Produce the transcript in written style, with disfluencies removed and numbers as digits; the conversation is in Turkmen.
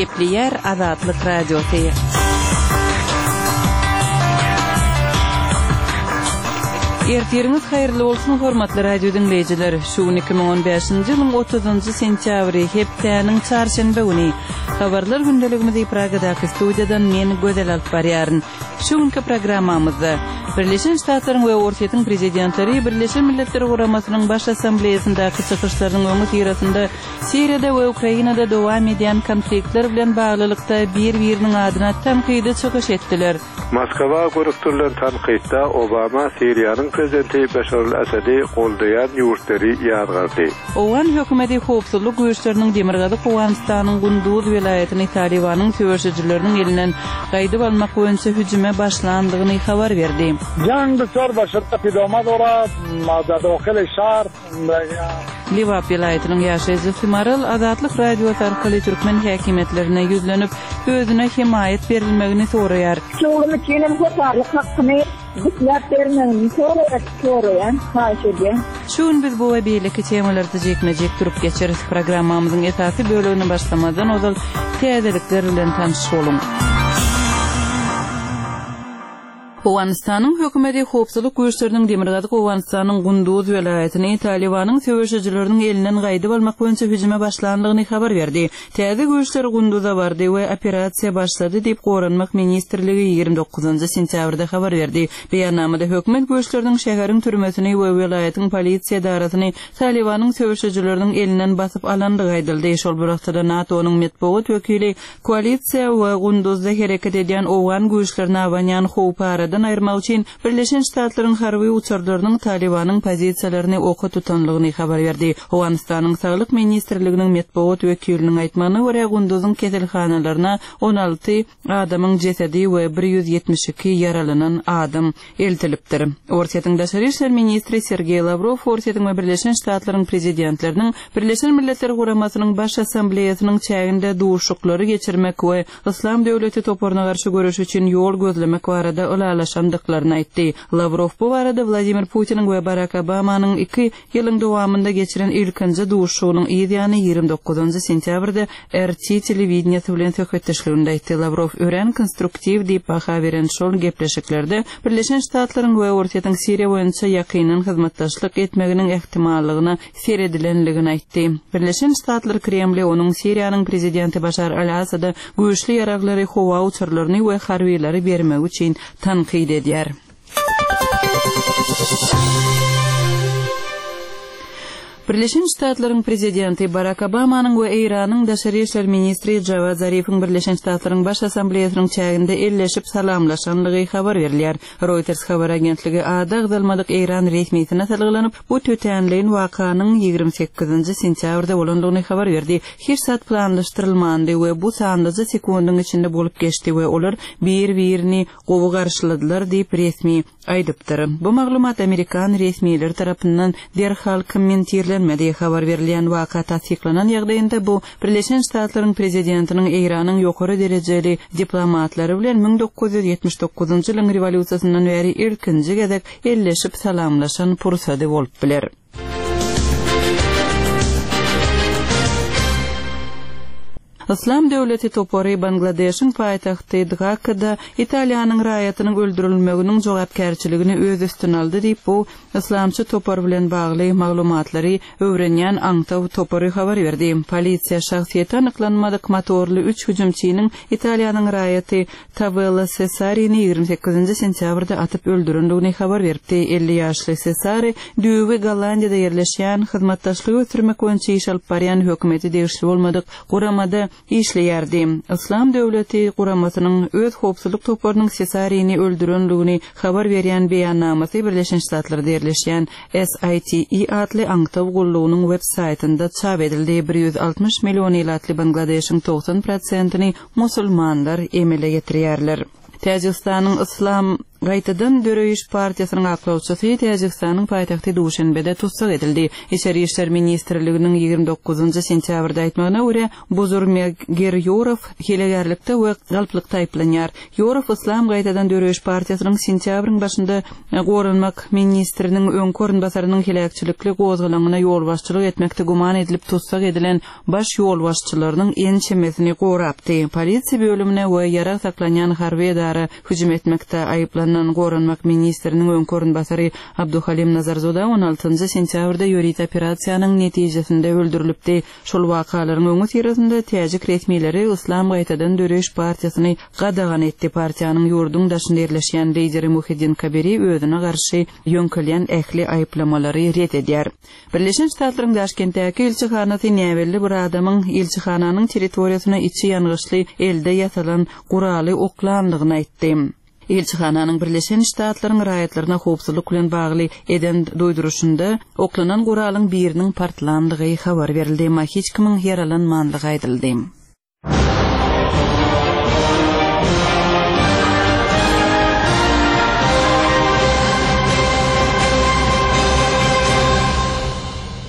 Gepli yer Azatlyk Radiosu. Ertiriniz hayırlı olsun hormatly radio dinleyijiler. Şu 2015-nji ýylyň 30-njy sentýabry hepdeniň çarşamba güni habarlar gündeligimizi Pragadaky studiýadan men Gözel alyp barýaryn. Şu günkü programmamyzda Birleşen Ştatlaryň we Ortaýa prezidentleri Birleşen Milletler Guramasynyň baş assambleýasyndaky çykyşlaryň öňü ýerinde Siriýada we Ukrainada dowam edýän konfliktler bilen baglylykda bir-biriniň adyna tanqydy çykyş etdiler. Moskwa görükdirilen tanqytda Obama Siriýanyň prezidenti Bashar al-Asady goldaýan ýurtları ýargardy. Owan hökümeti howpsuzlyk güýçleriniň demirgady Owganistanyň Gunduz vilayatyny Talibanyň söwüşçileriniň elinden gaýdyp almak boýunça hüjüme başlandygyny habar berdi. جنگ بسیار به شدت ادامه دارد در داخل شهر. Liwap vilayatynyň ýaşaýjy Fimaril Azatlyk radiosu arkaly türkmen häkimetlerine ýüzlenip özüne himayet berilmegini soraýar. Şoňmy kenen hoparlyk hakyny diklap bermegini soraýan haýyş edýän. Şuň biz bu we beýleki temalarda jekmejek turup geçeriz. Programmamyzyň esasy bölümini başlamadan ozal täzelikler bilen tanışyp bolun. Owganistanyň hökümeti howpsuzlyk güýçleriniň demirgady Owganistanyň Gunduz vilayatyny Talibanyň söwüşçileriniň elinden gaýdyp almak boýunça hüjüme başlandygyny habar berdi. Täze güýçler Gunduzda bardy we operasiýa başlady diýip Goranmak ministrligi 29-njy sentýabrda habar berdi. Beýannamada hökümet güýçleriniň şäheriň türmesini we vilayatyň polisiýa daratyny Talibanyň söwüşçileriniň elinden basyp alandygy aýdyldy. Şol wagtda NATO-nyň medeniýet wekili koalisiýa we Gunduzda hereket edýän Owgan güýçlerini awanýan howpara ayırmak için Birleşen Ştatlaryň harby uçurlarynyň Talibanyň pozisiýalaryny oka tutanlygyny habar berdi. Owganistanyň saglyk ministrliginiň medeniýet wekiliniň aýtmanyna görä Gunduzyň keselhanalaryna 16 adamyň jesedi we 172 yaralanan adam eltilipdir. Ortaýa daşary işler ministri Sergey Lavrov Ortaýa we Birleşen Ştatlaryň prezidentläriniň Birleşen Milletler Guramasynyň baş assambleýasynyň çäginde duşuklary geçirmek we İslam döwleti toparyna garşy görüş üçin ýol gözlemek barada şandıklarını aytdy. Lavrov bu arada Vladimir Putin'in ve Barack Obama'nın 2 yılın dowamında geçiren ilkinji duşugynyň ýylyny 29-njy sentýabrda RT telewizionyasy bilen söhbetleşiginde aýtdy. Lavrov ören konstruktiv diýip baha beren şol gepleşiklerde Birleşen Ştatlaryň we Ortaýa Siriýa boýunça ýakynyn hyzmatdaşlyk etmeginiň ähtimallygyny seredilenligini aýtdy. Birleşen Ştatlar Kremli onuň Siriýanyň prezidenti Bashar al-Asady güýçli ýaraklary howa uçurlaryny we harbiýleri bermek üçin tanqid edýär. Birleşen Ştatlaryň prezidenti Barack Obamanyň we Iranyň daşary işler ministri Javad Zarifiň Birleşen Ştatlaryň baş assambleýasynyň çäginde elleşip salamlaşanlygy habar berilýär. Reuters habar agentligi adagdalmadyk Iran resmiýetine salgylanyp bu tötenliň wakanyň 28-nji sentýabrda bolandygyny habar berdi. Hirsat planlaşdyrylmandy we bu sandyjy sekundyň içinde bolup geçdi we olar bir-birini gowy garşyladylar diýip resmi aýdypdyr. Bu maglumat Amerikan resmiýetleri tarapyndan derhal kommentirlenmedi. Habar berilýän waka tasdiklanan ýagdaýynda bu Birleşen Ştatlaryň prezidentiniň Iranyň ýokary derejeli diplomatlary bilen 1979-njy ýylyň rewolýusiýasyndan beri ilkinji gezek elleşip salamlaşan pursady bolup biler. İslam döwleti topary Bangladeşiň paýtagty Dhakada Italiýanyň raýatynyň öldürilmeginiň jogapkärçiligini öz üstüne aldy diýip bu islamçy topar bilen bagly maglumatlary öwrenýän Aňtaw topary habar berdi. Polisiýa şahsiýeti anyklanmadyk motorly 3 hüjümçiniň Italiýanyň raýaty Tavella Cesari'ni 28-nji sentýabrda atyp öldürendigini habar berdi. 50 ýaşly Cesari düýügi Gollandiýada ýerleşýän hyzmatdaşlygy ötürmek boýunça iş alyp barýan hökümeti degişli bolmadyk guramada işleýärdi. İslam döwleti guramasynyň öz howpsuzlyk toparynyň Cesari'ni öldürendigini habar berýän beýannamasy Birleşen Ştatlarda ýerleşýän SITE adly Aňtaw gullugynyň web saýtynda çap edildi. 160 million ýylatly Bangladeşiň 90%-ni musulmanlar emele getirýärler. Täjikistanyň Islam Gaýtadan Döreýiş partiýasynyň aklawçysy Täjikistanyň paýtagty Duşanbede tutsak edildi. İçeri işler ministrliginiň 29-njy sentýabrda aýtmagyna görä, Buzurmagir Ýorow hilegerlikde we galplykda aýplanýar. Ýorow Islam gaýtadan Döreýiş partiýasynyň sentýabryň başynda Goranmak ministriniň öňkörün basarynyň hilekçilikli gozgalagyna ýol başçylyk etmekde guman edilip tutsak edilen baş ýol başçylarynyň ençemesini gorapdy. Polisiýa bölümine we ýara saklanýan harby edara hüjüm etmekde aýyplanan Goranmak ministriniň öňkörün basary Abduhalim Nazarzoda 16-njy sentýabrda ýörit operasiýanyň netijesinde öldürilipdi. Şol wakalaryň öňü tirasynda täjik resmileri Islam gaýtadan Döreýiş partiýasyny gadagan etdi. Partiýanyň ýurdun daşynda ýerleşýän lideri Muhiddin Kabiri özüne garşy ýönkelen ähli aýplamalary ret edýär. Birleşen Ştatlaryň Daşkentdäki elçihanasy näwelli bir adamyň elçihananyň territoriýasyna içi ýangyşly elde ýatylan guraly oklandygyny aýtdy. Elçihananyň Birleşen Ştatlaryň raýatlaryna howpsuzlyk bilen bagly eden doýduruşynda oklanan guralyň biriniň partlandygy habar berildi. Hiç kimiň yaralanmandygy aýdyldy.